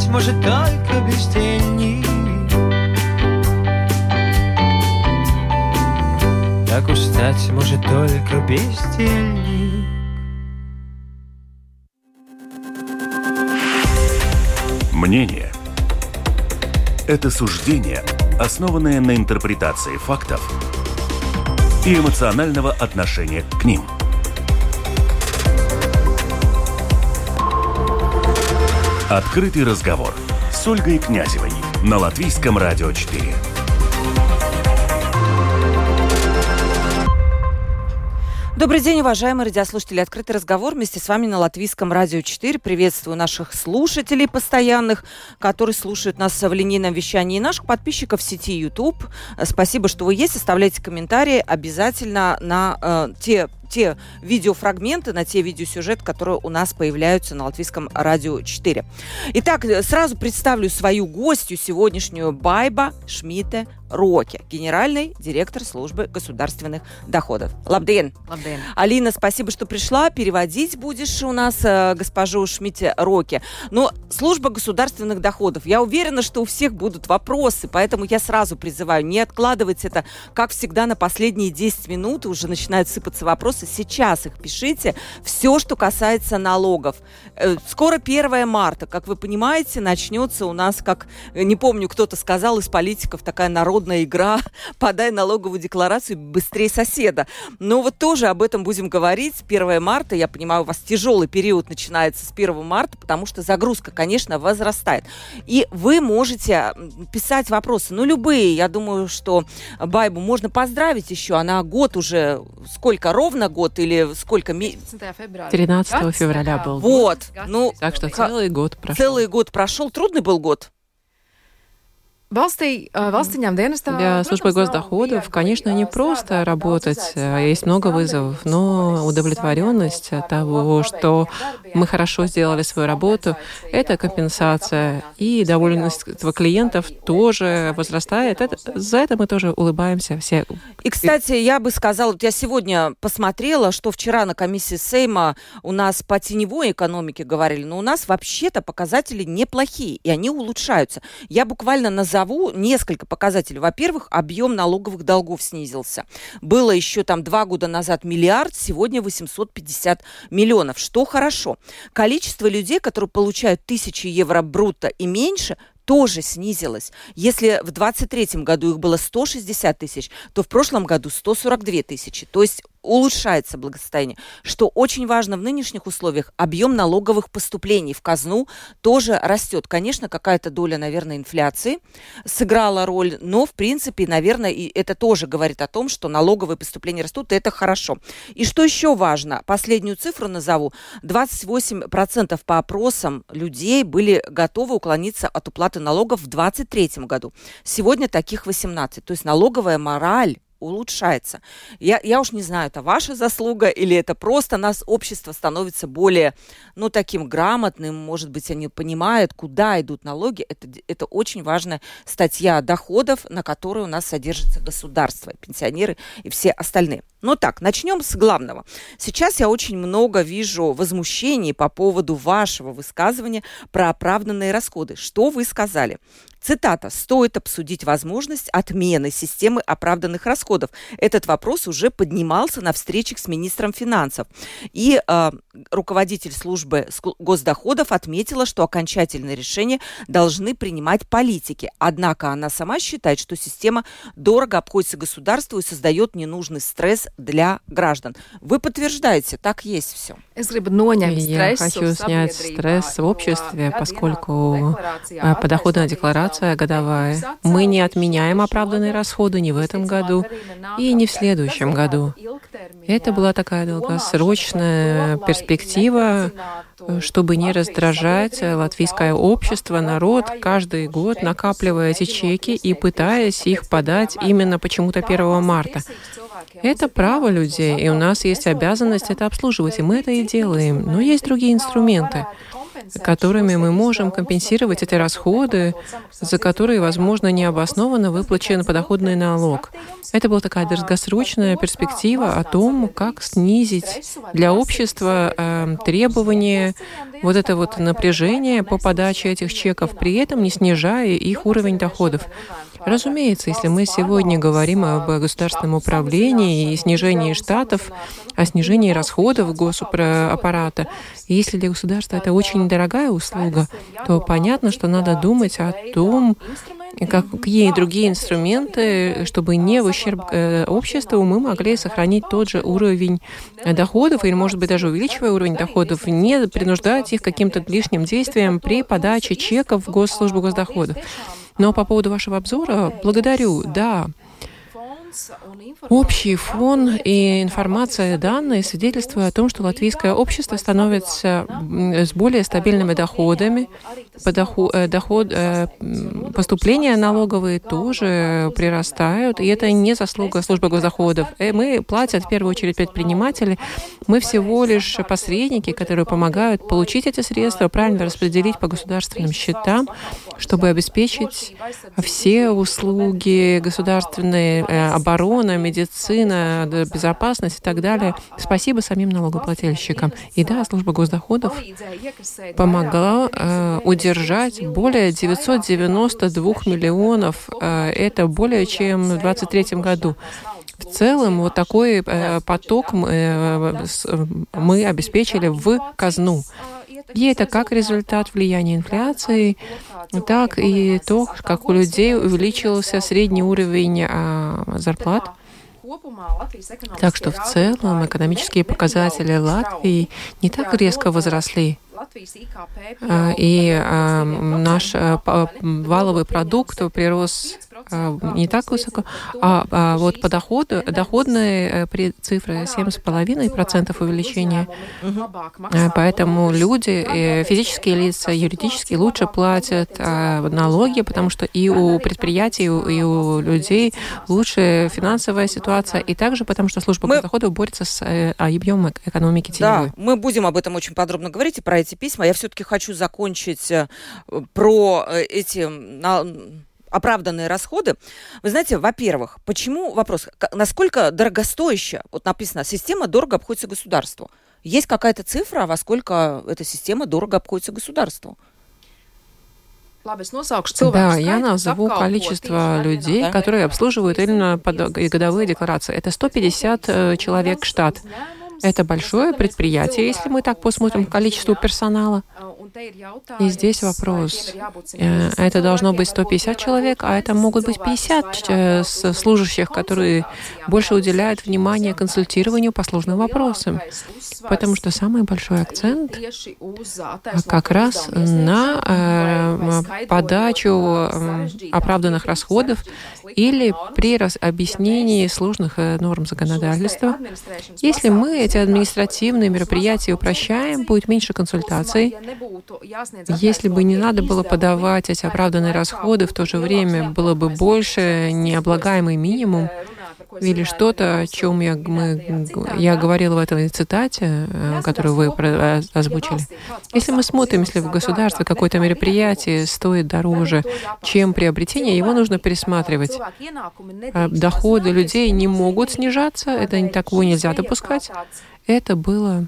может только бездельник. Так устать может только бездельник. Мнение – это суждение, основанное на интерпретации фактов и эмоционального отношения к ним. Открытый разговор с Ольгой Князевой на Латвийском радио 4. Добрый день, уважаемые радиослушатели. Открытый разговор вместе с вами на Латвийском радио 4. Приветствую наших слушателей постоянных, которые слушают нас в линейном вещании, и наших подписчиков в сети YouTube. Спасибо, что вы есть. Оставляйте комментарии обязательно на те видеофрагменты, на те видеосюжеты, которые у нас появляются на Латвийском радио 4. Итак, сразу представлю свою гостью сегодняшнюю: Байба Шмите Роке, генеральный директор службы государственных доходов. Лабден. Лабден. Алина, спасибо, что пришла. Переводить будешь у нас госпожу Шмите Роке. Но служба государственных доходов. Я уверена, что у всех будут вопросы, поэтому я сразу призываю не откладывать это, как всегда, на последние 10 минут. Уже начинают сыпаться вопросы. Сейчас их пишите. Все, что касается налогов. Скоро 1 марта. Как вы понимаете, начнется у нас, как, не помню, кто-то сказал из политиков, такая народная игра: подай налоговую декларацию быстрее соседа. Но вот тоже об этом будем говорить. 1 марта, я понимаю, у вас тяжелый период начинается с 1 марта, потому что загрузка, конечно, возрастает. И вы можете писать вопросы, любые. Я думаю, что Байбу можно поздравить еще. Она год уже, сколько, ровно год или сколько? 13 февраля был. Вот. Так что целый год прошел. Целый год прошел. Трудный был год? Для службы госдоходов, конечно, не просто работать, есть много вызовов, но удовлетворенность от того, что мы хорошо сделали свою работу, это компенсация, и довольность клиентов тоже возрастает. За это мы тоже улыбаемся все. И, кстати, я бы сказала, я сегодня посмотрела, что вчера на комиссии Сейма у нас по теневой экономике говорили, но у нас вообще-то показатели неплохие, и они улучшаются. Я буквально назову несколько показателей. Во-первых, объем налоговых долгов снизился. Было еще 2 года назад миллиард, сегодня 850 миллионов, что хорошо. Количество людей, которые получают 1000 евро брутто и меньше, тоже снизилось. Если в 2023 году их было 160 тысяч, то в прошлом году 142 тысячи. То есть улучшается благосостояние. Что очень важно в нынешних условиях, объем налоговых поступлений в казну тоже растет. Конечно, какая-то доля, наверное, инфляции сыграла роль, но, в принципе, наверное, и это тоже говорит о том, что налоговые поступления растут, и это хорошо. И что еще важно, последнюю цифру назову, 28% по опросам людей были готовы уклониться от уплаты налогов в 2023 году. Сегодня таких 18%. То есть налоговая мораль улучшается. Я уж не знаю, это ваша заслуга или это просто нас общество становится более, таким грамотным, может быть, они понимают, куда идут налоги. Это очень важная статья доходов, на которой у нас содержится государство, пенсионеры и все остальные. Начнем с главного. Сейчас я очень много вижу возмущений по поводу вашего высказывания про оправданные расходы. Что вы сказали? Цитата: «Стоит обсудить возможность отмены системы оправданных расходов». Этот вопрос уже поднимался на встречах с министром финансов. И руководитель службы госдоходов отметила, что окончательное решение должны принимать политики. Однако она сама считает, что система дорого обходится государству и создает ненужный стресс для граждан. Вы подтверждаете, так есть все? Я хочу снять стресс в обществе, поскольку подоходная декларация годовая. Мы не отменяем оправданные расходы ни в этом году и не в следующем году. Это была такая долгосрочная перспектива, чтобы не раздражать латвийское общество, народ, каждый год накапливая эти чеки и пытаясь их подать именно почему-то 1 марта. Это право людей, и у нас есть обязанность это обслуживать, и мы это и делаем. Но есть другие инструменты. которыми мы можем компенсировать эти расходы, за которые, возможно, необоснованно выплачен подоходный налог. Это была такая долгосрочная перспектива о том, как снизить для общества требования, вот это вот напряжение по подаче этих чеков, при этом не снижая их уровень доходов. Разумеется, если мы сегодня говорим об государственном управлении и снижении штатов, о снижении расходов госаппарата, и если для государства это очень дорогая услуга, то понятно, что надо думать о том, какие другие инструменты, чтобы не в ущерб обществу мы могли сохранить тот же уровень доходов, или, может быть, даже увеличивая уровень доходов, не принуждать их каким-то лишним действиям при подаче чеков в Госслужбу госдоходов. Но по поводу вашего обзора, благодарю, да. Общий фон и информация, данные свидетельствуют о том, что латвийское общество становится с более стабильными доходами. Поступления налоговые тоже прирастают, и это не заслуга службы госдоходов. Мы платят в первую очередь предприниматели. Мы всего лишь посредники, которые помогают получить эти средства, правильно распределить по государственным счетам, чтобы обеспечить все услуги государственные, оборона, медицина, безопасность и так далее. Спасибо самим налогоплательщикам. И да, служба госдоходов помогла удержать более 992 миллионов. Это более чем в 2023 году. В целом, вот такой поток мы обеспечили в казну. И это как результат влияния инфляции, так и то, как у людей увеличился средний уровень зарплат. Так что в целом экономические показатели Латвии не так резко возросли. И наш валовый продукт прирос не так высоко, а вот по доходные цифры 7,5% увеличения. Поэтому люди, физические лица, юридические, лучше платят налоги, потому что и у предприятий, и у людей лучше финансовая ситуация, и также потому что служба госдоходов борется с объемом экономики теневой. Да, мы будем об этом очень подробно говорить и про эти письма. Я все-таки хочу закончить про эти оправданные расходы. Вы знаете, во-первых, насколько дорогостоящая, вот написано, система дорого обходится государству. Есть какая-то цифра, во сколько эта система дорого обходится государству? Да, я назову количество людей, которые обслуживают именно годовые декларации. Это 150 человек штат. Это большое предприятие, если мы так посмотрим по количеству персонала. И здесь вопрос. Это должно быть 150 человек, а это могут быть 50 служащих, которые больше уделяют внимание консультированию по сложным вопросам. Потому что самый большой акцент как раз на подачу оправданных расходов или при объяснении сложных норм законодательства. Если мы эти административные мероприятия упрощаем, будет меньше консультаций. Если бы не надо было подавать эти оправданные расходы, в то же время было бы больше необлагаемый минимум или что-то, о чем я говорила в этой цитате, которую вы озвучили. Если мы смотрим, если в государстве какое-то мероприятие стоит дороже, чем приобретение, его нужно пересматривать. Доходы людей не могут снижаться, такого нельзя допускать. Это было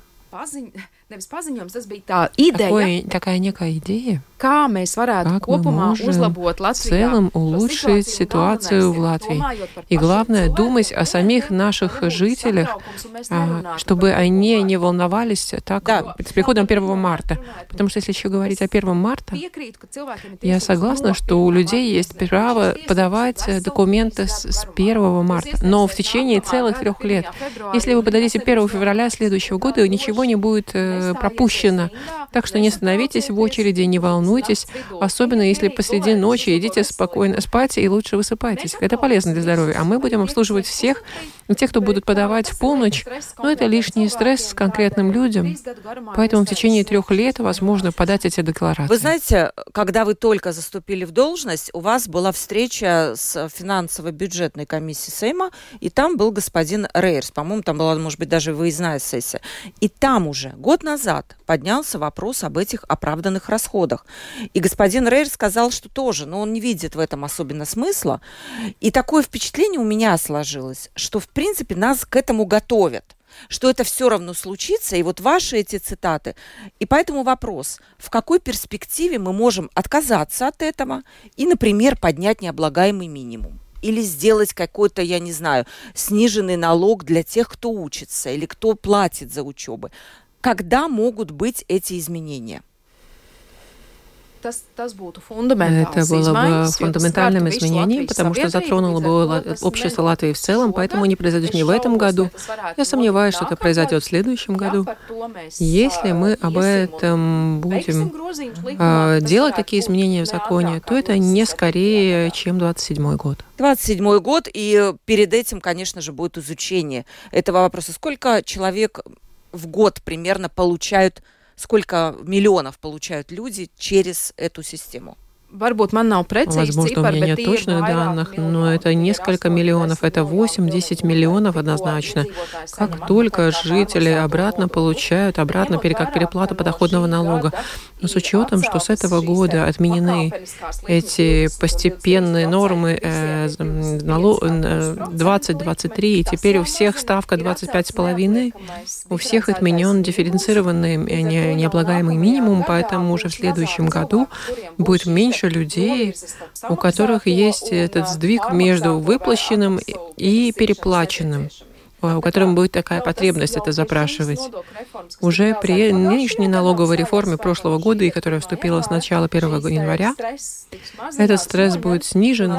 такая некая идея, как мы можем в целом улучшить ситуацию в Латвии. И главное, думать о самих наших жителях, чтобы они не волновались так с приходом 1 марта. Потому что если еще говорить о 1 марта, я согласна, что у людей есть право подавать документы с 1 марта, но в течение целых 3 лет. Если вы подадите 1 февраля следующего года, ничего не будет пропущено. Так что не становитесь в очереди, не волнуйтесь, особенно если посреди ночи идите спокойно спать и лучше высыпайтесь. Это полезно для здоровья. А мы будем обслуживать всех, тех, кто будут подавать в полночь, но это лишний стресс конкретным людям. Поэтому в течение 3 лет возможно подать эти декларации. Вы знаете, когда вы только заступили в должность, у вас была встреча с финансово-бюджетной комиссией Сейма, и там был господин Рейерс. По-моему, там была, может быть, даже выездная сессия. И там уже год назад назад поднялся вопрос об этих оправданных расходах. И господин Рейер сказал, что тоже, но он не видит в этом особенно смысла. И такое впечатление у меня сложилось, что, в принципе, нас к этому готовят, что это все равно случится, и вот ваши эти цитаты. И поэтому вопрос, в какой перспективе мы можем отказаться от этого и, например, поднять необлагаемый минимум? Или сделать какой-то, я не знаю, сниженный налог для тех, кто учится или кто платит за учебу. Когда могут быть эти изменения? Это было бы фундаментальным изменением, потому что затронуло бы общество Латвии в целом, поэтому не произойдет не в этом году. Я сомневаюсь, что это произойдет в следующем году. Если мы об этом будем делать такие изменения в законе, то это не скорее, чем 27-й год. 27-й год, и перед этим, конечно же, будет изучение этого вопроса. Сколько человек в год примерно получают, сколько миллионов получают люди через эту систему? Возможно, у меня нет точных данных, но это несколько миллионов, это 8-10 миллионов однозначно. Как только жители обратно получают, как переплату подоходного налога. Но с учетом, что с этого года отменены эти постепенные нормы 20-23, и теперь у всех ставка 25,5, у всех отменен дифференцированный необлагаемый минимум, поэтому уже в следующем году будет меньше людей, у которых есть этот сдвиг между выплаченным и переплаченным, у которых будет такая потребность это запрашивать. Уже при нынешней налоговой реформе прошлого года, и которая вступила с начала 1 января, этот стресс будет снижен.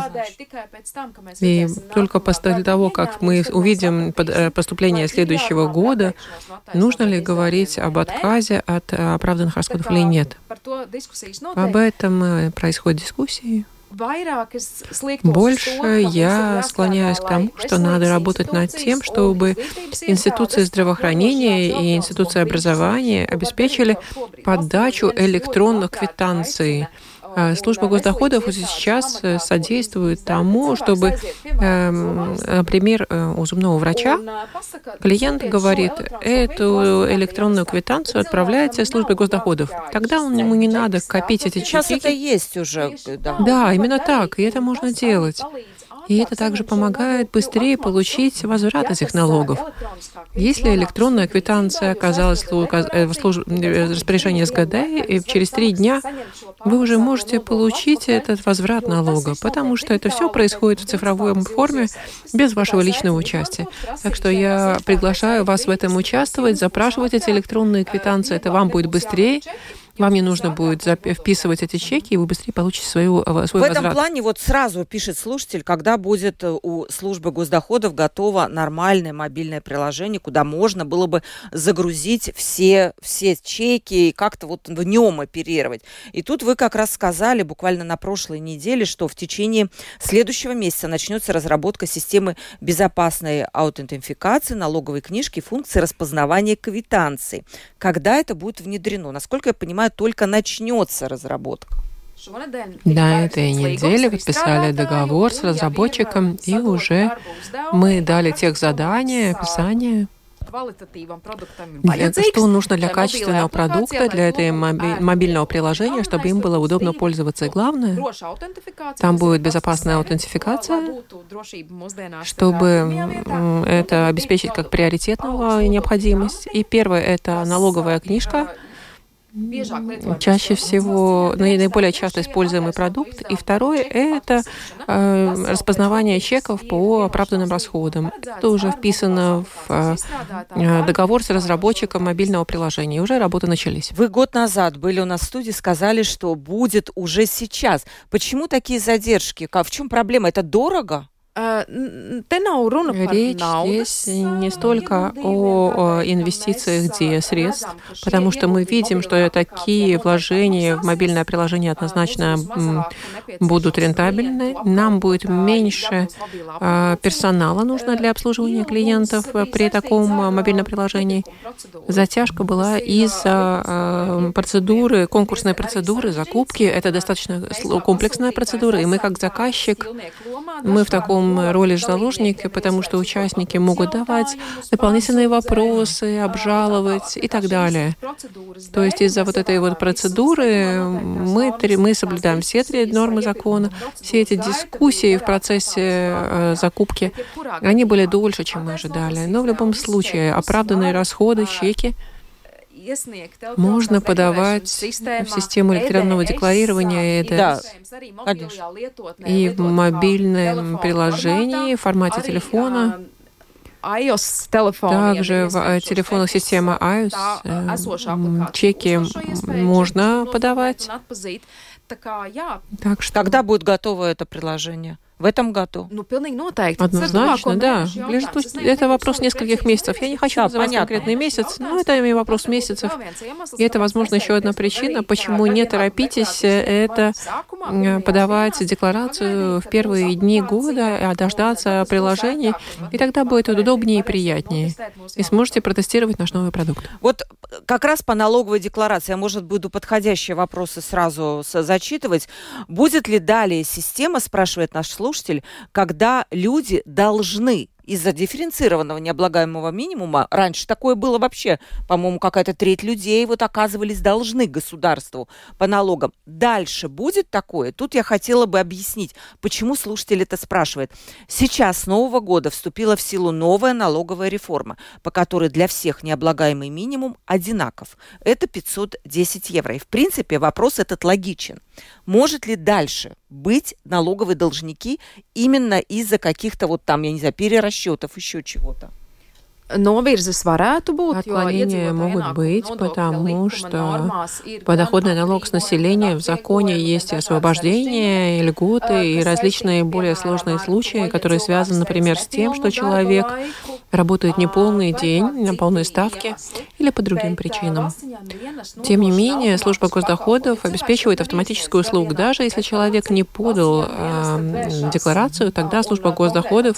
И только после того, как мы увидим поступление следующего года, нужно ли говорить об отказе от оправданных расходов или нет. Об этом происходят дискуссии. Больше я склоняюсь к тому, что надо работать над тем, чтобы институции здравоохранения и институции образования обеспечили подачу электронных квитанций. Служба госдоходов сейчас содействует тому, чтобы, например, у зубного врача клиент говорит, эту электронную квитанцию отправляете в службе госдоходов. Тогда ему не надо копить эти чеки. Сейчас это есть уже. Да, именно так, и это можно делать. И это также помогает быстрее получить возврат этих налогов. Если электронная квитанция оказалась в распоряжении СГД, и через 3 дня вы уже можете получить этот возврат налога, потому что это все происходит в цифровой форме без вашего личного участия. Так что я приглашаю вас в этом участвовать, запрашивать эти электронные квитанции, это вам будет быстрее. Вам не нужно будет вписывать эти чеки, и вы быстрее получите свой возврат. В этом плане вот сразу пишет слушатель, когда будет у службы госдоходов готово нормальное мобильное приложение, куда можно было бы загрузить все чеки и как-то вот в нем оперировать. И тут вы как раз сказали буквально на прошлой неделе, что в течение следующего месяца начнется разработка системы безопасной аутентификации налоговой книжки и функции распознавания квитанций. Когда это будет внедрено? Насколько я понимаю, только начнется разработка. На этой неделе подписали договор с разработчиком, и уже мы дали техзадания, описание. Что нужно для качественного продукта, для этого мобильного приложения, чтобы им было удобно пользоваться. И главное, там будет безопасная аутентификация, чтобы это обеспечить как приоритетную необходимость. И первое – это налоговая книжка, чаще всего, наиболее часто используемый продукт. И второе – это распознавание чеков по оправданным расходам. Это уже вписано в договор с разработчиком мобильного приложения. И уже работы начались. Вы год назад были у нас в студии, сказали, что будет уже сейчас. Почему такие задержки? В чем проблема? Это дорого? Речь здесь не столько о инвестициях средств, потому что мы видим, что такие вложения в мобильное приложение однозначно будут рентабельны. Нам будет меньше персонала нужно для обслуживания клиентов при таком мобильном приложении. Затяжка была из-за процедуры, конкурсной процедуры, закупки. Это достаточно комплексная процедура, и мы как заказчик Мы в таком роли заложника, потому что участники могут давать дополнительные вопросы, обжаловать и так далее. То есть из-за вот этой вот процедуры мы соблюдаем все 3 нормы закона. Все эти дискуссии в процессе закупки, они были дольше, чем мы ожидали. Но в любом случае оправданные расходы, чеки можно подавать в систему электронного декларирования. Да, конечно. И в мобильном приложении, в формате телефона. Также в телефонах системы iOS чеки можно подавать. Так что... Когда будет готово это приложение? В этом году? Однозначно, да. Это вопрос нескольких месяцев. Я не хочу называть конкретный месяц, но это вопрос месяцев. И это, возможно, еще одна причина, почему не торопитесь это подавать декларацию в первые дни года, а дождаться приложений, и тогда будет удобнее и приятнее. И сможете протестировать наш новый продукт. Вот как раз по налоговой декларации, я, может, буду подходящие вопросы сразу зачитывать. Будет ли далее система, спрашивает наш слушатель, когда люди должны из-за дифференцированного необлагаемого минимума, раньше такое было вообще, по-моему, какая-то треть людей вот оказывались должны государству по налогам. Дальше будет такое? Тут я хотела бы объяснить, почему слушатель это спрашивает. Сейчас с Нового года вступила в силу новая налоговая реформа, по которой для всех необлагаемый минимум одинаков. Это 510 евро. И в принципе вопрос этот логичен. Может ли дальше быть налоговые должники именно из-за каких-то вот там, я не знаю, перерасчетов, еще чего-то? Отклонения могут быть, потому что подоходный налог с населения в законе есть и освобождение, и льготы, и различные более сложные случаи, которые связаны, например, с тем, что человек работает не полный день, на полной ставке или по другим причинам. Тем не менее, служба госдоходов обеспечивает автоматическую услугу. Даже если человек не подал декларацию, тогда служба госдоходов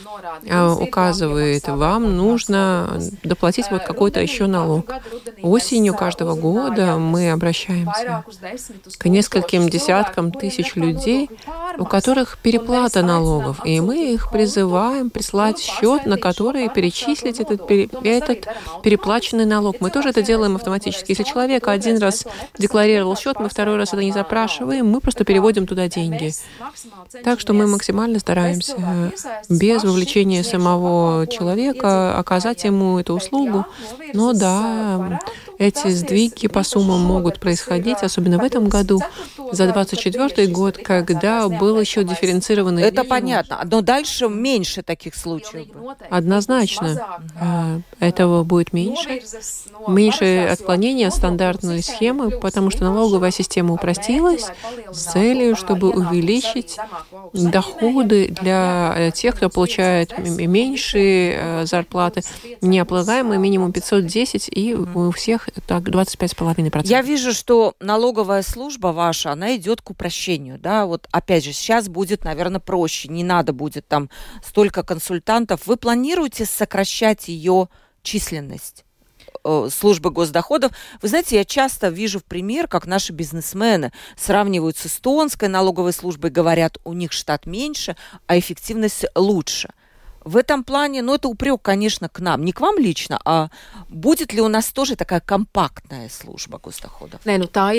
указывает, вам нужно доплатить вот какой-то еще налог. Осенью каждого года мы обращаемся к нескольким десяткам тысяч людей, у которых переплата налогов, и мы их призываем прислать счет, на который перечислить этот переплаченный налог. Мы тоже это делаем автоматически. Если человек один раз декларировал счет, мы второй раз это не запрашиваем, мы просто переводим туда деньги. Так что мы максимально стараемся без вовлечения самого человека оказать ему эту услугу. Но да, эти сдвиги по суммам могут происходить, особенно в этом году, за 2024 год, когда был еще дифференцированный Это минимум. понятно, но дальше меньше таких случаев. Однозначно. Этого будет меньше. Меньше отклонения от стандартной схемы, потому что налоговая система упростилась с целью, чтобы увеличить доходы для тех, кто получает меньшие зарплаты, необлагаемый минимум 510, и у всех так 25,5%. Я вижу, что налоговая служба ваша, она идет к упрощению, да, вот опять же, сейчас будет, наверное, проще, не надо будет там столько консультантов. Вы планируете сокращать ее численность? Службы госдоходов. Вы знаете, я часто вижу в пример, как наши бизнесмены сравнивают с эстонской налоговой службой, говорят, у них штат меньше, а эффективность лучше. В этом плане, это упрек, конечно, к нам. Не к вам лично, а будет ли у нас тоже такая компактная служба госдоходов? Да,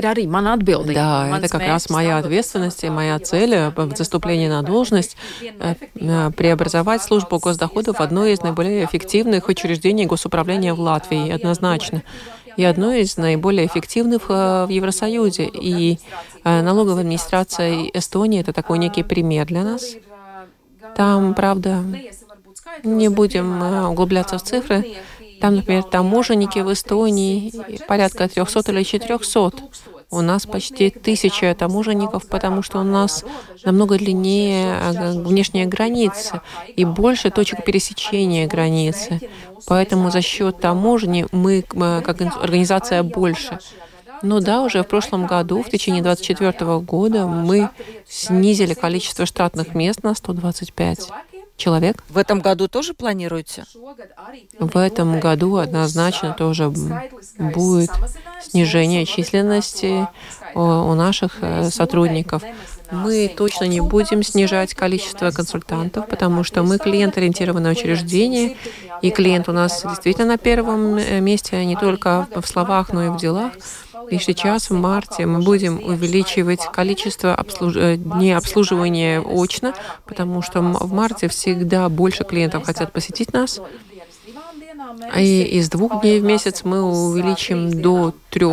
это как раз моя ответственность и моя цель в заступлении на должность преобразовать службу госдоходов в одно из наиболее эффективных учреждений госуправления в Латвии, однозначно. И одно из наиболее эффективных в Евросоюзе. И налоговая администрация Эстонии – это такой некий пример для нас. Там, правда, не будем углубляться в цифры. Там, например, таможенники в Эстонии порядка 300 или 400. У нас почти 1000 таможенников, потому что у нас намного длиннее внешняя граница и больше точек пересечения границы. Поэтому за счет таможни мы, как организация, больше. Но да, уже в прошлом году, в течение 2024 года, мы снизили количество штатных мест на 125 человек. В этом году тоже планируете? В этом году однозначно тоже будет снижение численности у наших сотрудников. Мы точно не будем снижать количество консультантов, потому что мы клиент-ориентированное учреждение, и клиент у нас действительно на первом месте, не только в словах, но и в делах. И сейчас, в марте, мы будем увеличивать количество дней обслуживания очно, потому что в марте всегда больше клиентов хотят посетить нас. И из 2 дней в месяц мы увеличим до 3.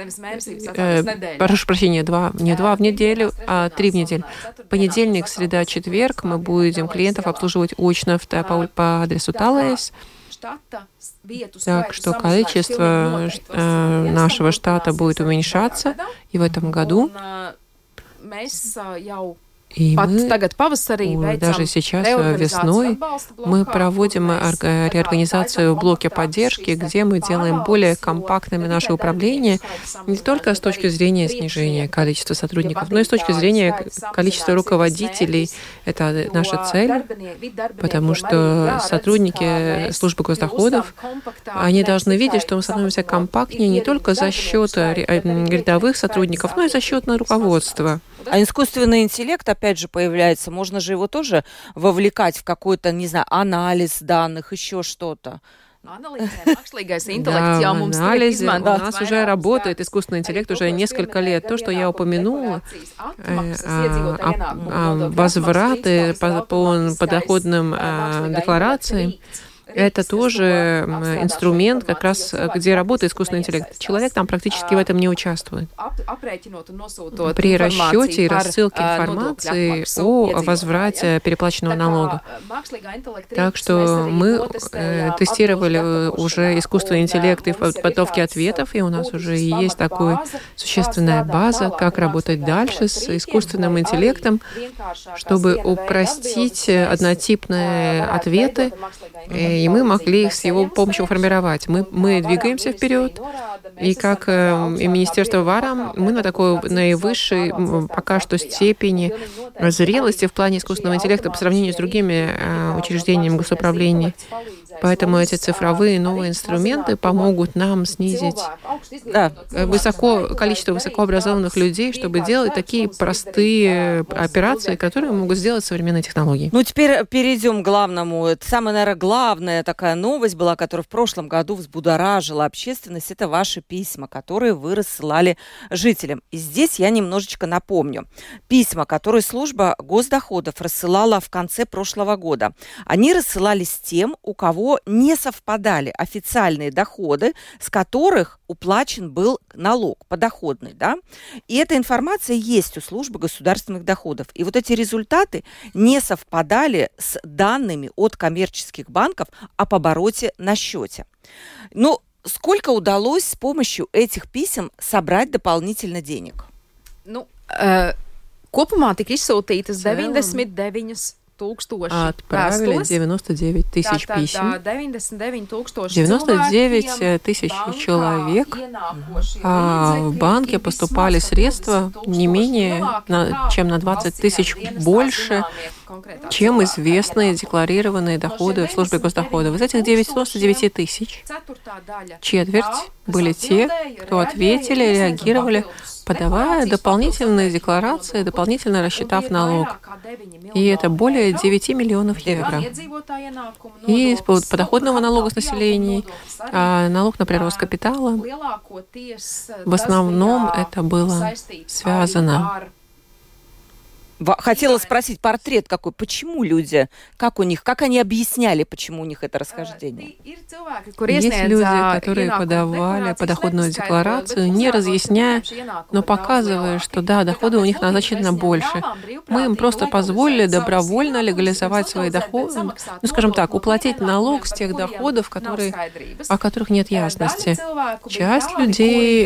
Прошу прощения, не 2 в неделю, а 3 в неделю. Понедельник, среда, четверг мы будем клиентов обслуживать очно по адресу Талēs. Так что количество нашего штата будет уменьшаться и в этом году. И мы даже сейчас весной мы проводим реорганизацию в блоке поддержки, где мы делаем более компактными наше управление не только с точки зрения снижения количества сотрудников, но и с точки зрения количества руководителей. Это наша цель, потому что сотрудники службы госдоходов, они должны видеть, что мы становимся компактнее не только за счет рядовых сотрудников, но и за счет руководства. А искусственный интеллект, опять же, появляется. Можно же его тоже вовлекать в какой-то, не знаю, анализ данных, еще что-то. Да, в анализе у нас уже работает искусственный интеллект уже несколько лет. То, что я упомянула, возвраты по подоходным декларациям, это тоже инструмент, как раз где работает искусственный интеллект. Человек там практически в этом не участвует. При расчете и рассылке информации о возврате переплаченного налога. Так что мы тестировали уже искусственный интеллект и в подготовке ответов, и у нас уже есть такая существенная база, как работать дальше с искусственным интеллектом, чтобы упростить однотипные ответы, и мы могли их с его помощью формировать. Мы двигаемся вперед, и как и Министерство ВАРА, мы на такой наивысшей пока что степени зрелости в плане искусственного интеллекта по сравнению с другими учреждениями госуправления. Поэтому эти цифровые новые инструменты помогут нам снизить количество высокообразованных людей, чтобы делать такие простые операции, которые могут сделать современные технологии. Ну, теперь перейдем к главному. Это самая, наверное, главная такая новость была, которая в прошлом году взбудоражила общественность. Это ваши письма, которые вы рассылали жителям. И здесь я немножечко напомню. Письма, которые служба госдоходов рассылала в конце прошлого года, они рассылались тем, у кого не совпадали официальные доходы, с которых уплачен был налог подоходный, да? И эта информация есть у службы государственных доходов. И вот эти результаты не совпадали с данными от коммерческих банков об обороте на счете. Но сколько удалось с помощью этих писем собрать дополнительно денег? Kopumā tika izsūtītas 99 Отправили 99 тысяч писем. 99 тысяч человек. В банке поступали средства не менее, чем на 20 тысяч больше, чем известные декларированные доходы в службе госдоходов. Из этих 99 тысяч четверть были те, кто ответили, реагировали, подавая дополнительные декларации, дополнительно рассчитав налог. И это более 9 миллионов евро. И из подоходного налога с населения, налог на прирост капитала, в основном это было связано. Хотела спросить, портрет какой, почему люди, как они объясняли, почему у них это расхождение? Есть люди, которые подавали подоходную декларацию, не разъясняя, но показывая, что да, доходы у них значительно больше. Мы им просто позволили добровольно легализовать свои доходы, скажем так, уплатить налог с тех доходов, о которых нет ясности. Часть людей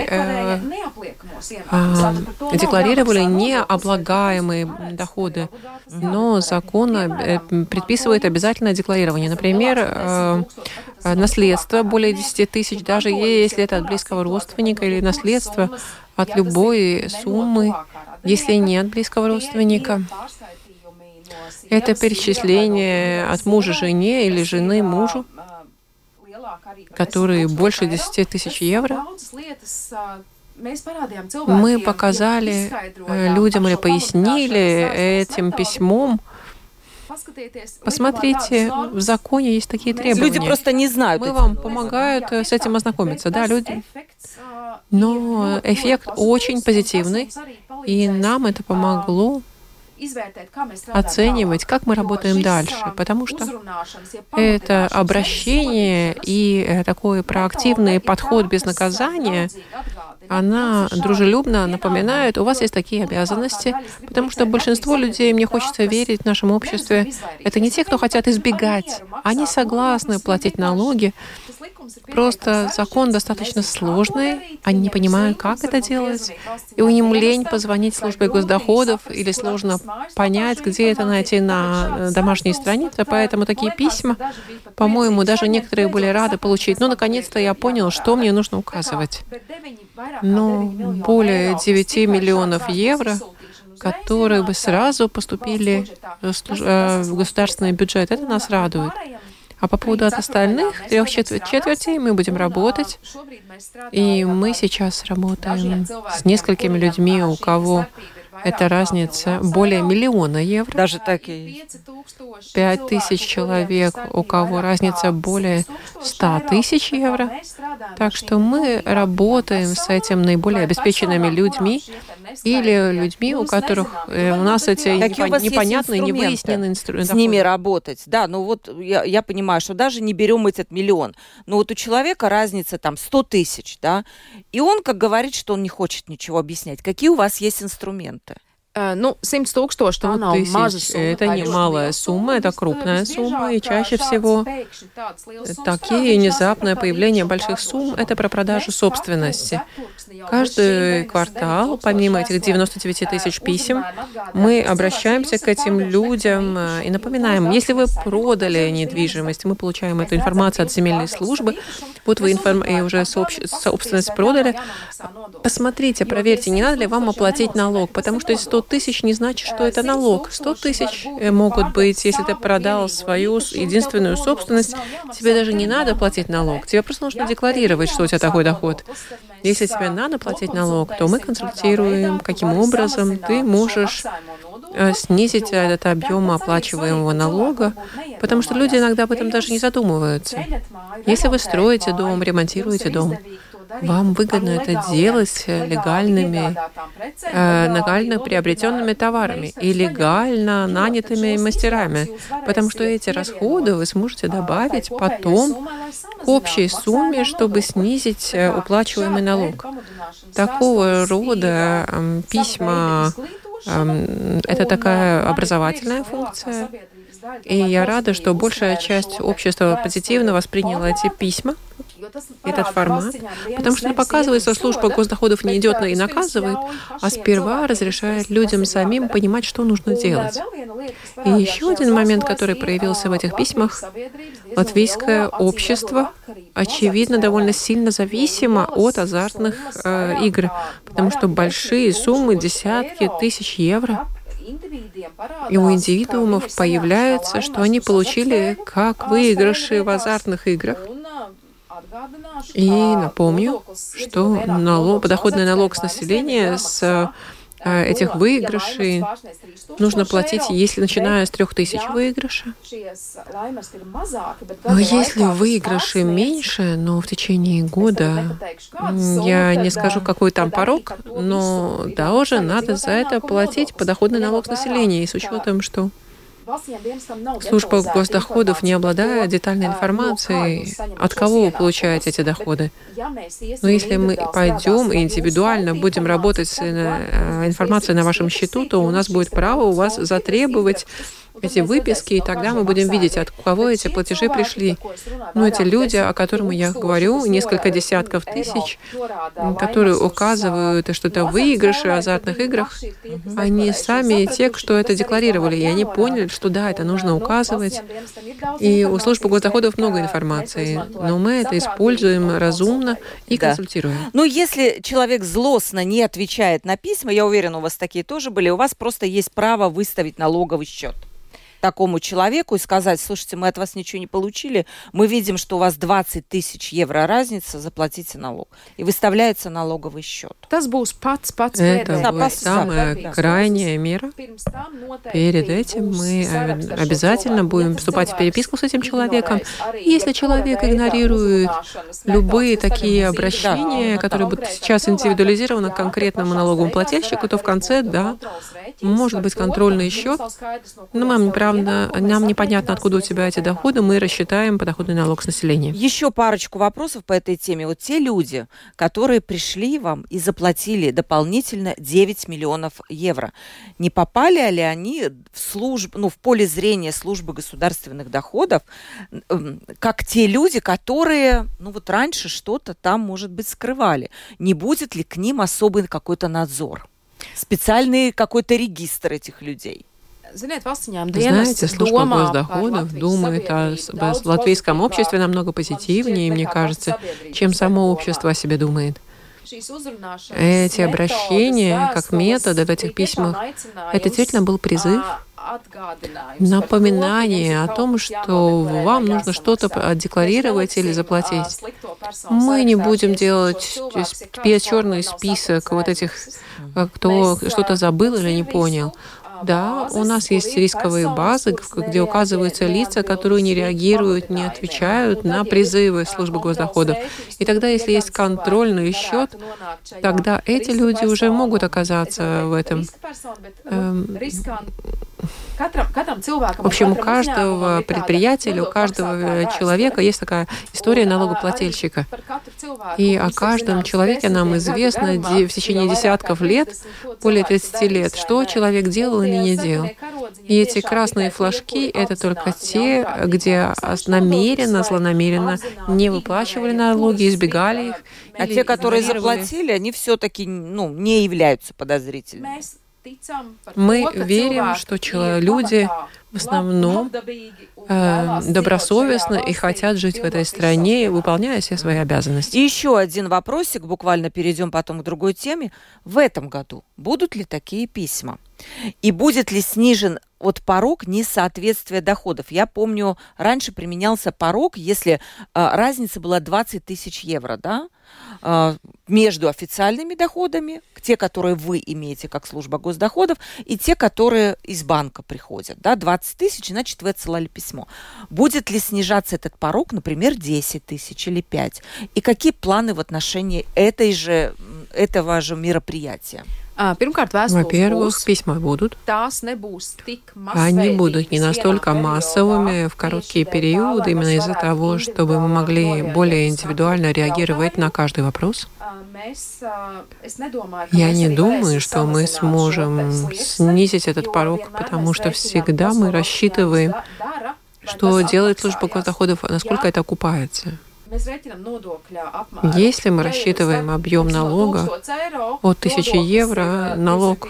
декларировали необлагаемые доходы, но закон предписывает обязательное декларирование. Например, наследство более 10 тысяч, даже если это от близкого родственника, или наследство от любой суммы, если нет близкого родственника. Это перечисление от мужа жене или жены мужу, которые больше 10 тысяч евро. мы показали людям или пояснили этим письмом. Посмотрите, в законе есть такие требования. Люди просто не знают. Мы вам помогают с этим ознакомиться, да, люди. Но эффект очень позитивный, и нам это помогло оценивать, как мы работаем дальше, потому что это обращение и такой проактивный подход без наказания, она дружелюбно напоминает, у вас есть такие обязанности, потому что большинство людей, мне хочется верить, в нашем обществе, это не те, кто хотят избегать. Они согласны платить налоги, просто закон достаточно сложный, они не понимают, как это делать, и у них лень позвонить в службе госдоходов или сложно понять, где это найти на домашней странице, поэтому такие письма, по-моему, даже некоторые были рады получить. Ну, наконец-то я понял, что мне нужно указывать. Но более 9 миллионов евро, которые бы сразу поступили в государственный бюджет, это нас радует. А по поводу от остальных 3/4 мы будем работать, и мы сейчас работаем с несколькими людьми, у кого эта разница более 1 миллиона евро. Даже такие. 5000 человек, у кого разница более 100 тысяч евро. Так что мы работаем с этими наиболее обеспеченными людьми или людьми, у которых у нас эти непонятные, невыясненные инструменты. С ними работать. Да, ну вот я понимаю, что даже не берем этот миллион. Но вот у человека разница там 100 тысяч, да, и он как говорит, что он не хочет ничего объяснять. Какие у вас есть инструменты? Ну, 100 тысяч, это не малая сумма, это крупная сумма, и чаще всего такие внезапное появление больших сумм – это про продажу собственности. Каждый квартал, помимо этих 99 тысяч писем, мы обращаемся к этим людям и напоминаем, если вы продали недвижимость, мы получаем эту информацию от земельной службы, вот вы уже собственность продали, посмотрите, проверьте, не надо ли вам оплатить налог, потому что 100 тысяч не значит, что это налог. 100 тысяч могут быть, если ты продал свою единственную собственность, тебе даже не надо платить налог. Тебе просто нужно декларировать, что у тебя такой доход. Если тебе надо платить налог, то мы консультируем, каким образом ты можешь снизить этот объем оплачиваемого налога, потому что люди иногда об этом даже не задумываются. Если вы строите дом, ремонтируете дом, вам выгодно это делать легально приобретенными товарами и легально нанятыми мастерами, потому что эти расходы вы сможете добавить потом к общей сумме, чтобы снизить уплачиваемый налог. Такого рода письма – это такая образовательная функция. И я рада, что большая часть общества позитивно восприняла эти письма, этот формат, потому что показывается, что служба госдоходов не идет и наказывает, а сперва разрешает людям самим понимать, что нужно делать. И еще один момент, который проявился в этих письмах, латвийское общество, очевидно, довольно сильно зависимо от азартных игр, потому что большие суммы, десятки тысяч евро, и у индивидуумов появляется, что они получили как выигрыши в азартных играх. И напомню, что подоходный налог с населения с этих выигрышей нужно платить, если начиная с 3000 выигрыша. Но если выигрыши меньше, но в течение года, я не скажу, какой там порог, но тоже надо за это платить подоходный налог с населения, и с учетом, что служба госдоходов не обладает детальной информацией, от кого вы получаете эти доходы. Но если мы пойдем и индивидуально будем работать с информацией на вашем счету, то у нас будет право у вас затребовать эти выписки, и тогда мы будем видеть, от кого эти платежи пришли. Но эти люди, о которых я говорю, несколько десятков тысяч, которые указывают, что это выигрыши в азартных играх, они сами те, кто это декларировали, и они поняли, что да, это нужно указывать. И у службы госдоходов много информации, но мы это используем разумно и консультируем. Ну, если человек злостно не отвечает на письма, я уверена, у вас такие тоже были, у вас просто есть право выставить налоговый счет. такому человеку и сказать: слушайте, мы от вас ничего не получили, мы видим, что у вас 20 тысяч евро разница, заплатите налог. И выставляется налоговый счет. Это будет самая крайняя мера. Перед этим мы обязательно будем вступать в переписку с этим человеком. Если человек игнорирует любые такие обращения, которые будут сейчас индивидуализированы к конкретному налоговому плательщику, то в конце, да, может быть контрольный счет. Но нам непонятно, откуда у тебя эти доходы, мы рассчитаем подоходный налог с населения. Еще парочку вопросов по этой теме. Вот те люди, которые пришли вам и заплатили дополнительно 9 миллионов евро, не попали ли они в поле зрения службы государственных доходов, как те люди, которые, раньше что-то там, может быть, скрывали? Не будет ли к ним особый какой-то надзор? Специальный какой-то регистр этих людей? Знаете, служба госдоходов думает о латвийском обществе намного позитивнее, мне кажется, чем само общество о себе думает. Эти обращения, как методы в этих письмах, это действительно был призыв, напоминание о том, что вам нужно что-то декларировать или заплатить. Мы не будем делать черный список вот этих, кто что-то забыл или не понял. Да, у нас есть рисковые базы, где указываются лица, которые не реагируют, не отвечают на призывы службы госдоходов. И тогда, если есть контрольный счет, тогда эти люди уже могут оказаться в этом. В общем, у каждого предприятия или у каждого человека есть такая история налогоплательщика. И о каждом человеке нам известно в течение десятков лет, более 30 лет, что человек делал или не делал. И эти красные флажки — это только те, где намеренно, злонамеренно не выплачивали налоги, избегали их. А те, которые заплатили, они все-таки не являются подозрительными. Мы верим, что люди в основном добросовестно и хотят жить в этой стране, выполняя все свои обязанности. И еще один вопросик, буквально перейдем потом к другой теме. В этом году будут ли такие письма? И будет ли снижен порог несоответствия доходов? Я помню, раньше применялся порог, если разница была 20 тысяч евро, да? Между официальными доходами, те, которые вы имеете как служба госдоходов, и те, которые из банка приходят. Да? 20 тысяч, значит, вы отсылали письмо. Будет ли снижаться этот порог, например, 10 тысяч или 5? И какие планы в отношении этого же мероприятия? Во-первых, письма будут. Они будут не настолько массовыми в короткие периоды, именно из-за того, чтобы мы могли более индивидуально реагировать на каждый вопрос. Я не думаю, что мы сможем снизить этот порог, потому что всегда мы рассчитываем, что делает служба госдоходов, насколько это окупается. Если мы рассчитываем объем налога от 1000 евро, налог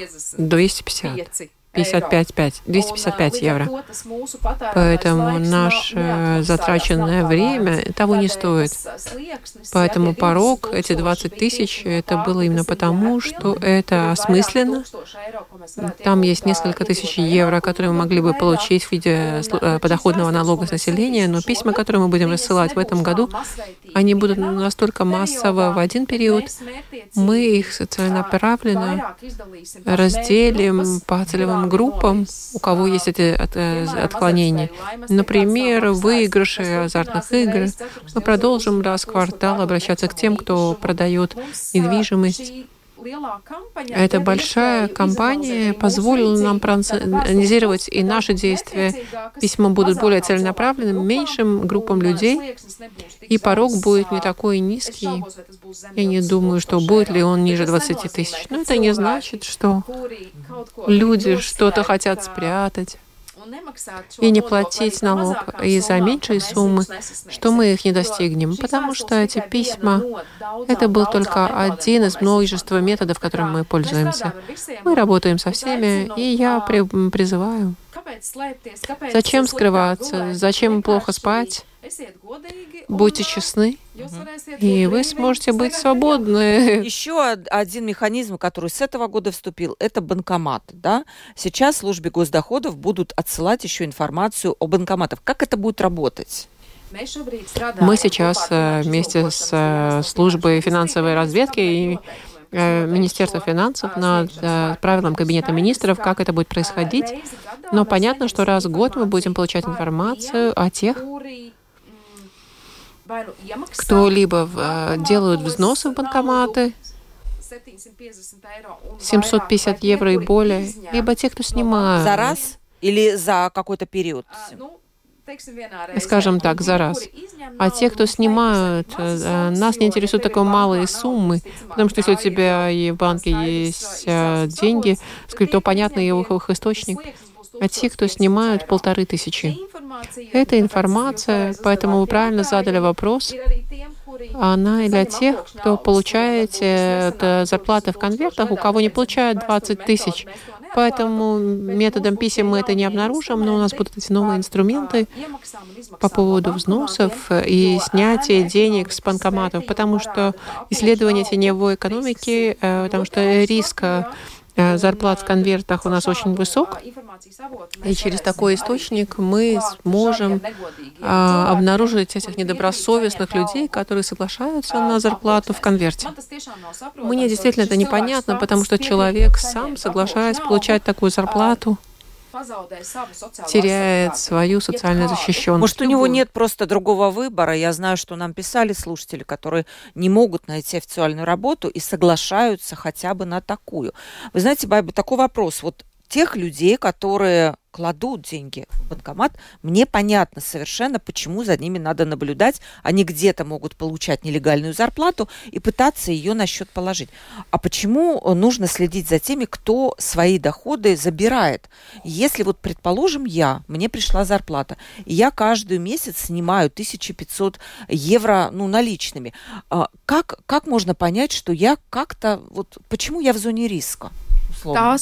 255 евро. Поэтому наше затраченное время того не стоит. Поэтому порог, эти 20 тысяч, это было именно потому, что это осмысленно. Там есть несколько тысяч евро, которые мы могли бы получить в виде подоходного налога с населения, но письма, которые мы будем рассылать в этом году, они будут настолько массово в один период, мы их целенаправленно разделим по целевым группам, у кого есть эти отклонения. Например, выигрыши азартных игр. Мы продолжим раз в квартал обращаться к тем, кто продает недвижимость. Эта большая кампания позволила нам проанализировать и наши действия. Письма будут более целенаправленными, меньшим группам людей, и порог будет не такой низкий. Я не думаю, что будет ли он ниже 20 тысяч. Но это не значит, что люди что-то хотят спрятать и не платить налог из-за меньшей суммы, что мы их не достигнем, потому что эти письма — это был только один из множества методов, которыми мы пользуемся. Мы работаем со всеми, и я призываю Зачем скрываться? Зачем плохо спать? Будьте честны, и вы сможете быть свободны. Еще один механизм, который с этого года вступил, это банкомат. Да? Сейчас службе госдоходов будут отсылать еще информацию о банкоматах. Как это будет работать? Мы сейчас вместе с службой финансовой разведки и Министерством финансов над правилом Кабинета министров, как это будет происходить. Но понятно, что раз в год мы будем получать информацию о тех, кто либо делают взносы в банкоматы, 750 евро и более, либо те, кто снимают. За раз или за какой-то период? Скажем так, за раз. А те, кто снимают, нас не интересуют такие малые суммы, потому что если у тебя и в банке есть деньги, то понятно их источник. А те, кто снимают 1500. Это информация, поэтому вы правильно задали вопрос. Она и для тех, кто получает зарплаты в конвертах, у кого не получают 20 тысяч. Поэтому методом писем мы это не обнаружим, но у нас будут эти новые инструменты по поводу взносов и снятия денег с банкоматов, потому что исследование теневой экономики, потому что риск зарплат в конвертах у нас очень высок, и через такой источник мы сможем обнаружить этих недобросовестных людей, которые соглашаются на зарплату в конверте. Мне действительно это непонятно, потому что человек сам, соглашаясь получать такую зарплату, теряет свою социальную защищенность. Может, у него нет просто другого выбора. Я знаю, что нам писали слушатели, которые не могут найти официальную работу и соглашаются хотя бы на такую. Вы знаете, Байба, такой вопрос. Вот тех людей, которые кладут деньги в банкомат, мне понятно совершенно, почему за ними надо наблюдать. Они где-то могут получать нелегальную зарплату и пытаться ее на счет положить. А почему нужно следить за теми, кто свои доходы забирает? Если вот, предположим, мне пришла зарплата, и я каждый месяц снимаю 1500 евро наличными, как можно понять, что я как-то... почему я в зоне риска? Это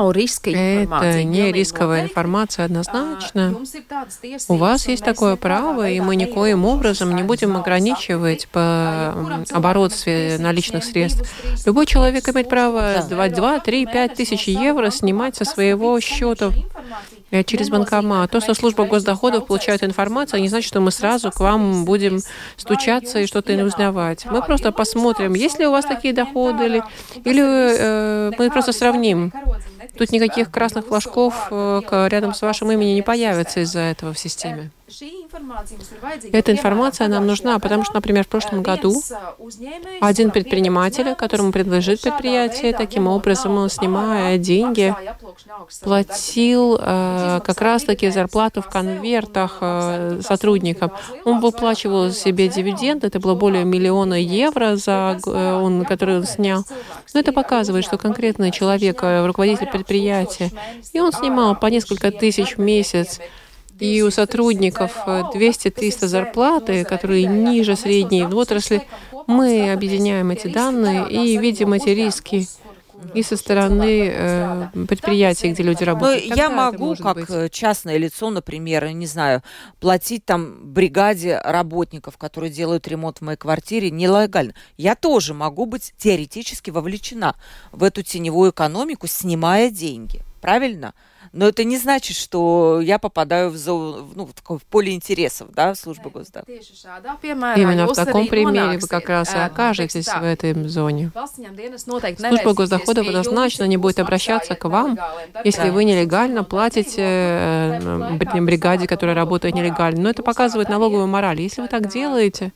не рисковая информация однозначно. У вас есть такое право, и мы никоим образом не будем ограничивать по оборот наличных средств. Любой человек имеет право 2, 3, 5 тысяч евро снимать со своего счета через банкомат. То, что служба госдоходов получает информацию, не значит, что мы сразу к вам будем стучаться и что-то узнавать. Мы просто посмотрим, есть ли у вас такие доходы, или мы просто сравним. Тут никаких красных флажков рядом с вашим именем не появится из-за этого в системе. Эта информация нам нужна, потому что, например, в прошлом году один предприниматель, которому принадлежит предприятие, таким образом, он, снимая деньги, платил как раз-таки зарплату в конвертах сотрудникам. Он выплачивал себе дивиденды, это было более 1 миллиона евро, который он снял. Но это показывает, что конкретный человек, руководитель предприятия, и он снимал по несколько тысяч в месяц, и у сотрудников 200-300 зарплаты, которые ниже средней в отрасли, мы объединяем эти данные и видим эти риски и со стороны предприятий, где люди работают. Но я могу, как частное лицо, например, не знаю, платить там бригаде работников, которые делают ремонт в моей квартире, нелегально. Я тоже могу быть теоретически вовлечена в эту теневую экономику, снимая деньги. Правильно? Но это не значит, что я попадаю в поле интересов, службы госдоходов. Именно в таком примере вы как раз и окажетесь в этой зоне. Служба госдоходов однозначно не будет обращаться к вам, если вы нелегально платите бригаде, которая работает нелегально. Но это показывает налоговую мораль. Если вы так делаете,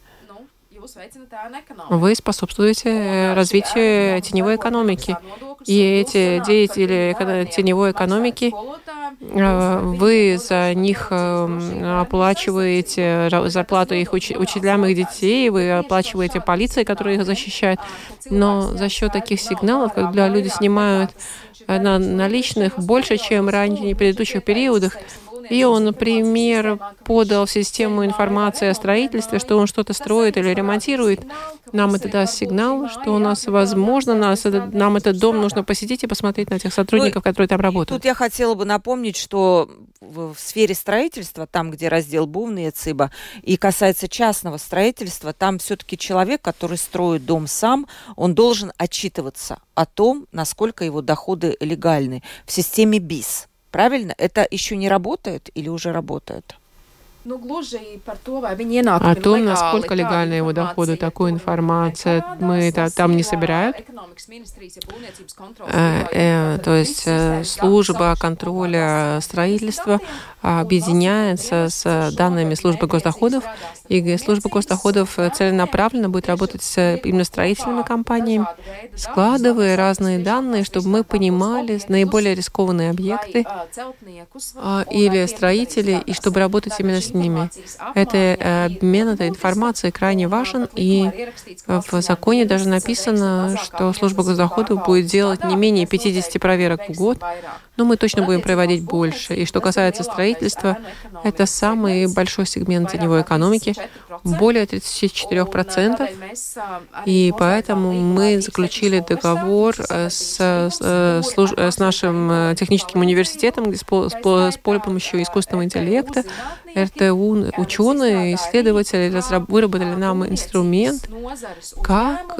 вы способствуете развитию теневой экономики. И эти деятели теневой экономики, вы за них оплачиваете зарплату их учителям, их детей, вы оплачиваете полиции, которая их защищает. Но за счет таких сигналов, когда люди снимают наличных больше, чем ранее в предыдущих периодах, и он, например, подал в систему информации о строительстве, что он что-то строит или ремонтирует, нам это даст сигнал, что у нас, возможно, нам этот дом нужно посетить и посмотреть на тех сотрудников, которые там работают. Тут я хотела бы напомнить, что в сфере строительства, там, где раздел Бувны и ЦИБа, и касается частного строительства, там все-таки человек, который строит дом сам, он должен отчитываться о том, насколько его доходы легальны в системе БИС. Правильно? Это еще не работает или уже работает? О том, насколько легальны его доходы, такую информацию мы там не собираем. То есть служба контроля строительства объединяется с данными службы госдоходов, и служба госдоходов целенаправленно будет работать с именно строительными компаниями, складывая разные данные, чтобы мы понимали наиболее рискованные объекты или строители, и чтобы работать именно с ними. Это обмен этой информацией крайне важен, и в законе даже написано, что служба госдоходов будет делать не менее 50 проверок в год, но мы точно будем проводить больше. И что касается строительства, это самый большой сегмент теневой экономики, более 34%, и поэтому мы заключили договор с нашим техническим университетом с помощью искусственного интеллекта. РТУ ученые, исследователи выработали нам инструмент, как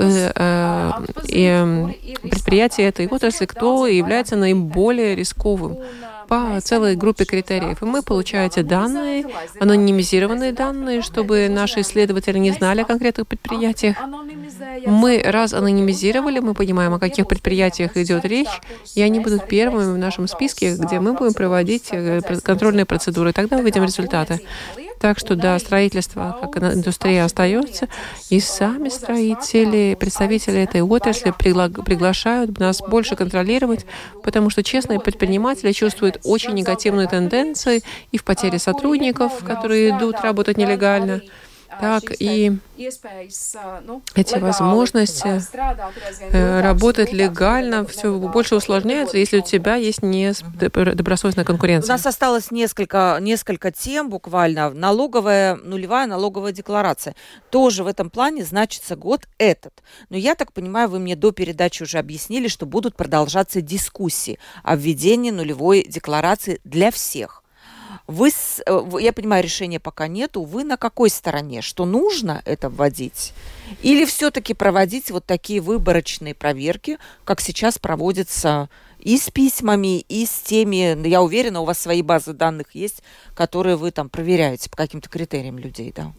предприятия этой отрасли, кто является наиболее рисковым по целой группе критериев. И мы получаем эти данные, анонимизированные данные, чтобы наши исследователи не знали о конкретных предприятиях. Мы раз анонимизировали, мы понимаем, о каких предприятиях идет речь, и они будут первыми в нашем списке, где мы будем проводить контрольные процедуры. Тогда увидим результаты. Так что, да, строительство как индустрия остается, и сами строители, представители этой отрасли приглашают нас больше контролировать, потому что честные предприниматели чувствуют очень негативные тенденции и в потере сотрудников, которые идут работать нелегально, так и эти возможности работать легально все больше усложняются, если у тебя есть недобросовестная конкуренция. У нас осталось несколько тем буквально. Нулевая налоговая декларация. Тоже в этом плане значится год этот. Но я так понимаю, вы мне до передачи уже объяснили, что будут продолжаться дискуссии о введении нулевой декларации для всех. Я понимаю, решения пока нету. Вы на какой стороне? Что нужно это вводить? Или все-таки проводить вот такие выборочные проверки, как сейчас проводятся и с письмами, и с теми, я уверена, у вас свои базы данных есть, которые вы там проверяете по каким-то критериям людей, да?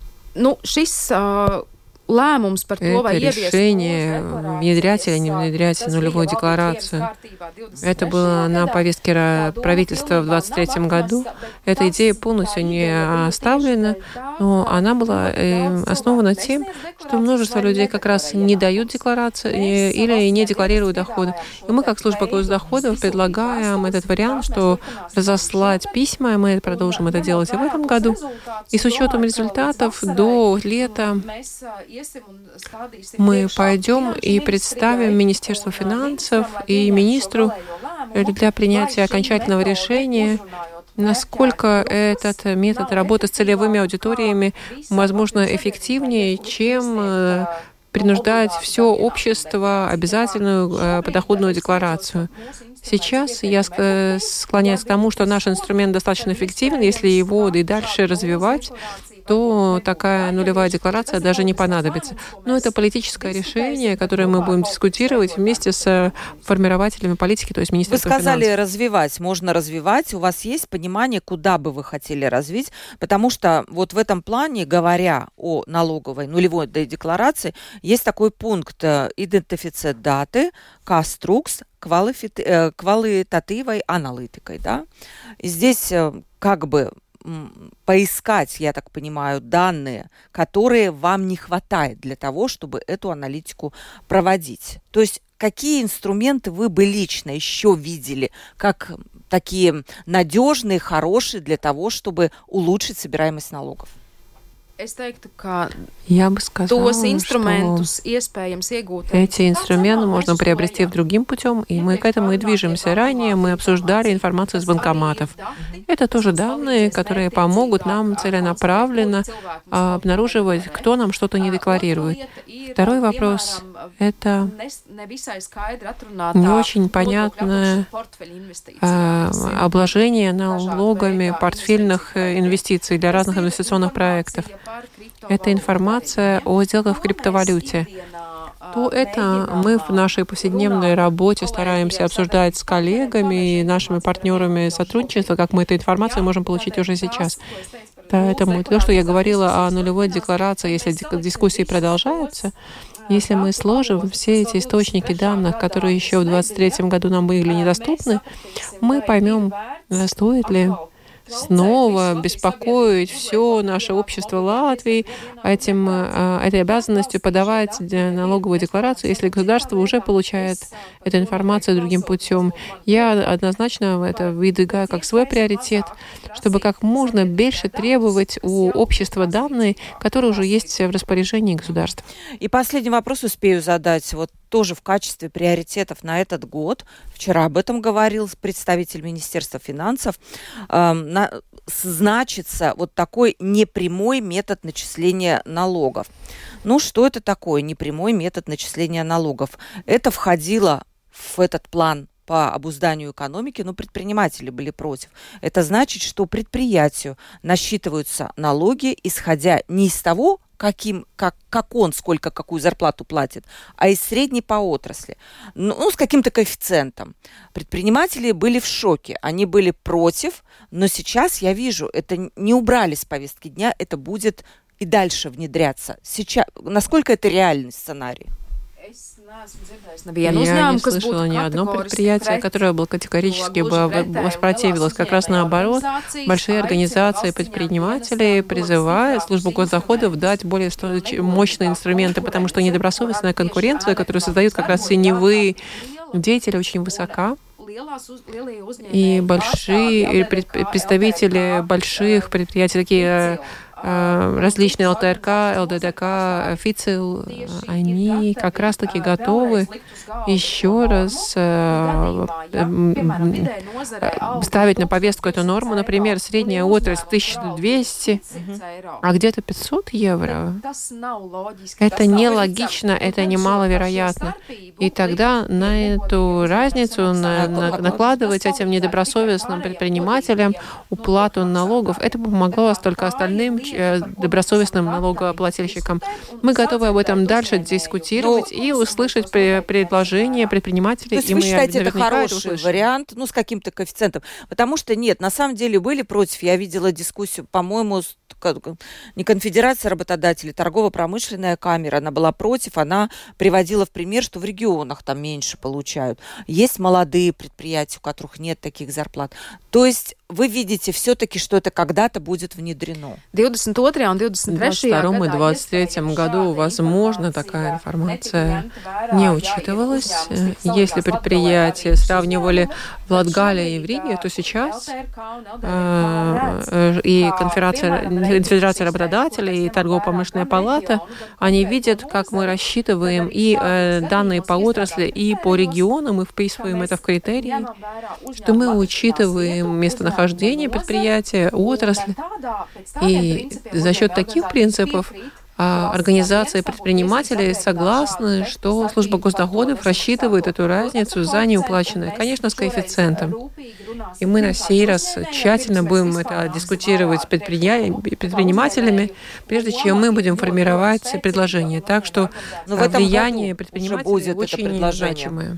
Это решение, внедрять или не внедрять нулевую декларацию. Это было на повестке правительства в 2023 году. Эта идея полностью не оставлена, но она была основана тем, что множество людей как раз не дают декларации или не декларируют доходы. И мы, как служба госдоходов, предлагаем этот вариант, что разослать письма, и мы продолжим это делать и в этом году. И с учетом результатов до лета мы пойдем и представим Министерству финансов и министру для принятия окончательного решения, насколько этот метод работы с целевыми аудиториями, возможно, эффективнее, чем принуждать все общество обязательную подоходную декларацию. Сейчас я склоняюсь к тому, что наш инструмент достаточно эффективен, если его и дальше развивать, то такая нулевая декларация даже не понадобится. Но это политическое решение, которое мы будем дискутировать вместе с формирователями политики, то есть Министерством финансов. Вы сказали развивать. Можно развивать. У вас есть понимание, куда бы вы хотели развить? Потому что вот в этом плане, говоря о налоговой нулевой декларации, есть такой пункт «Идентифицēt даты, каструкс, квалитативой аналитикой». Да? И здесь как бы поискать, я так понимаю, данные, которые вам не хватает для того, чтобы эту аналитику проводить. То есть какие инструменты вы бы лично еще видели как такие надежные, хорошие для того, чтобы улучшить собираемость налогов? Я бы сказала, что эти инструменты можно приобрести другим путем, и мы к этому и движемся. Ранее мы обсуждали информацию из банкоматов. Это тоже данные, которые помогут нам целенаправленно обнаруживать, кто нам что-то не декларирует. Второй вопрос — это не очень понятное обложение налогами портфельных инвестиций для разных инвестиционных проектов. Это информация о сделках в криптовалюте. То это мы в нашей повседневной работе стараемся обсуждать с коллегами и нашими партнерами сотрудничества, как мы эту информацию можем получить уже сейчас. Поэтому то, что я говорила о нулевой декларации, если дискуссии продолжаются, если мы сложим все эти источники данных, которые еще в 2023 году нам были недоступны, мы поймем, стоит ли снова беспокоить все наше общество Латвии этой обязанностью подавать налоговую декларацию, если государство уже получает эту информацию другим путем. Я однозначно это выдвигаю как свой приоритет, чтобы как можно больше требовать у общества данные, которые уже есть в распоряжении государства. И последний вопрос успею задать. Вот тоже в качестве приоритетов на этот год. Вчера об этом говорил представитель Министерства финансов. Значится вот такой непрямой метод начисления налогов. Ну, что это такое непрямой метод начисления налогов? Это входило в этот план по обузданию экономики, но предприниматели были против. Это значит, что предприятию насчитываются налоги, исходя не из того, как он, сколько, какую зарплату платит, а из средней по отрасли. Ну, с каким-то коэффициентом. Предприниматели были в шоке, они были против, но сейчас я вижу, это не убрали с повестки дня, это будет и дальше внедряться. Сейчас, насколько это реальный сценарий? Я не слышала ни одно предприятие, которое было категорически воспротивилось. Как раз наоборот, большие организации предпринимателей призывают службу госдоходов дать более мощные инструменты, потому что недобросовестная конкуренция, которую создают как раз теневые деятели, очень высока. И большие представители больших предприятий, такие различные ЛТРК, ЛДДК, ФИЦИЛ, они как раз-таки готовы еще раз ставить на повестку эту норму. Например, средняя отрасль 1200, а где-то 500 евро. Это нелогично, это немаловероятно. И тогда на эту разницу накладывать этим недобросовестным предпринимателям уплату налогов, это помогло только остальным добросовестным налогоплательщикам. Мы готовы об этом дальше дискутировать и услышать предложения предпринимателей. То есть вы считаете, это хороший вариант, с каким-то коэффициентом? Потому что нет, на самом деле были против. Я видела дискуссию, по-моему, не конфедерация работодателей, торгово-промышленная камера, она была против, она приводила в пример, что в регионах там меньше получают. Есть молодые предприятия, у которых нет таких зарплат. То есть вы видите все-таки, что это когда-то будет внедрено. В 2022 и 2023 году, возможно, такая информация не учитывалась. Если предприятия сравнивали в Латгалии и в Риге, то сейчас и Конфедерация работодателей, и Торгово-промышленная палата, они видят, как мы рассчитываем и данные по отрасли, и по регионам, мы вписываем это в критерии, что мы учитываем местонахождение предприятия, отрасли. И за счет таких принципов организации предпринимателей согласны, что служба госдоходов рассчитывает эту разницу за неуплаченное, конечно, с коэффициентом. И мы на сей раз тщательно будем это дискутировать с предпринимателями, прежде чем мы будем формировать предложение. Так что влияние предпринимателей очень значимое.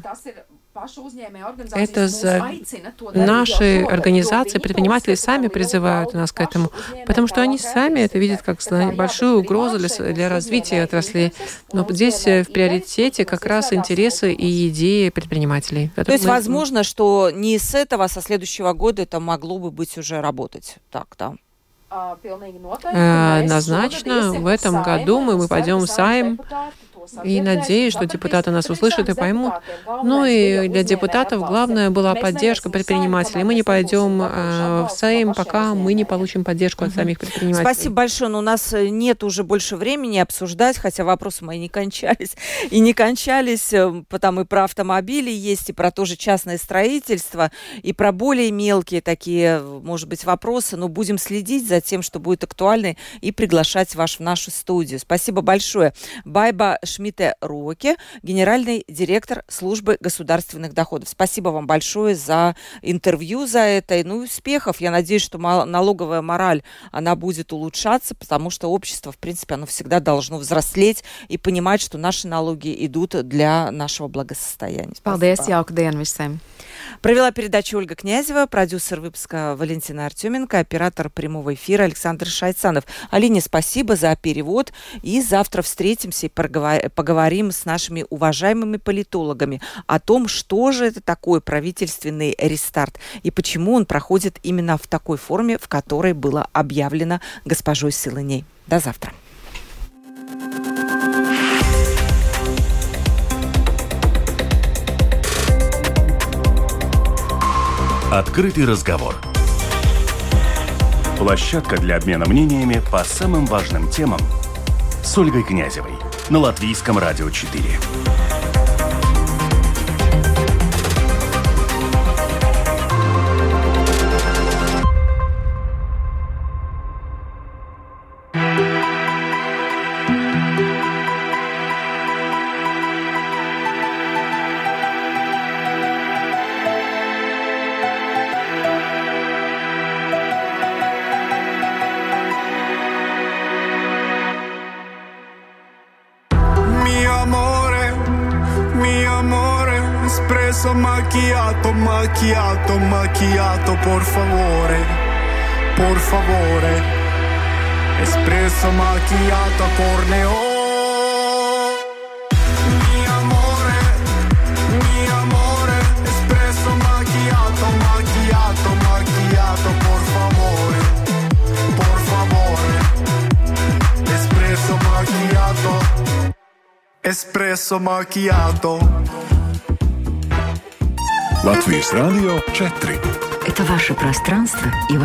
Это наши организации, предприниматели сами призывают нас к этому, потому что они сами это видят как большую угрозу для развития отрасли. Но здесь в приоритете как раз интересы и идеи предпринимателей. То есть возможно, что не с этого, а со следующего года это могло бы быть уже работать так, да? Однозначно, в этом году мы пойдем в Сайм И надеюсь, что депутаты нас услышат и поймут. Ну и для депутатов главное была поддержка предпринимателей. Мы не пойдем в Сейм, пока мы не получим поддержку от самих предпринимателей. Спасибо большое. Но у нас нет уже больше времени обсуждать, хотя вопросы мои не кончались. И не кончались, потому и про автомобили есть, и про тоже частное строительство, и про более мелкие такие, может быть, вопросы. Но будем следить за тем, что будет актуально, и приглашать вас в нашу студию. Спасибо большое. Байба Шмидте-Роке, генеральный директор службы государственных доходов. Спасибо вам большое за интервью, за это. Ну и успехов. Я надеюсь, что налоговая мораль, она будет улучшаться, потому что общество, в принципе, оно всегда должно взрослеть и понимать, что наши налоги идут для нашего благосостояния. Спасибо. Провела передачу Ольга Князева, продюсер выпуска Валентина Артеменко, оператор прямого эфира Александр Шайцанов. Алине спасибо за перевод. И завтра встретимся и поговорим с нашими уважаемыми политологами о том, что же это такое правительственный рестарт и почему он проходит именно в такой форме, в которой было объявлено госпожой Силаней. До завтра. Открытый разговор. Площадка для обмена мнениями по самым важным темам с Ольгой Князевой на Латвийском радио 4. Macchiato, macchiato, macchiato, por favore, por favore. Espresso macchiato a corneo. Mi amore, espresso macchiato, macchiato, macchiato, por favore, por favore. Espresso macchiato, espresso macchiato. Латвийс радио 4. Это ваше пространство и